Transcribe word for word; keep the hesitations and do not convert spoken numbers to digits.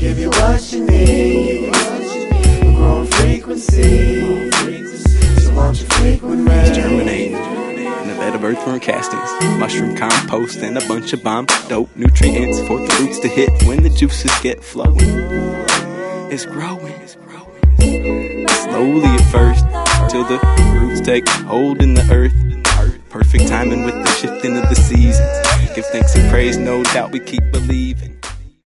give you what you need. A growing frequency, so won't you frequent me? Germinate in a bed of earthworm castings, mushroom compost, and a bunch of bomb dope nutrients for the roots to hit when the juices get flowing. It's growing, it's growing, slowly at first, till the roots take hold in the earth. Perfect timing with the shifting of the seasons. Give thanks and praise, no doubt we keep believing.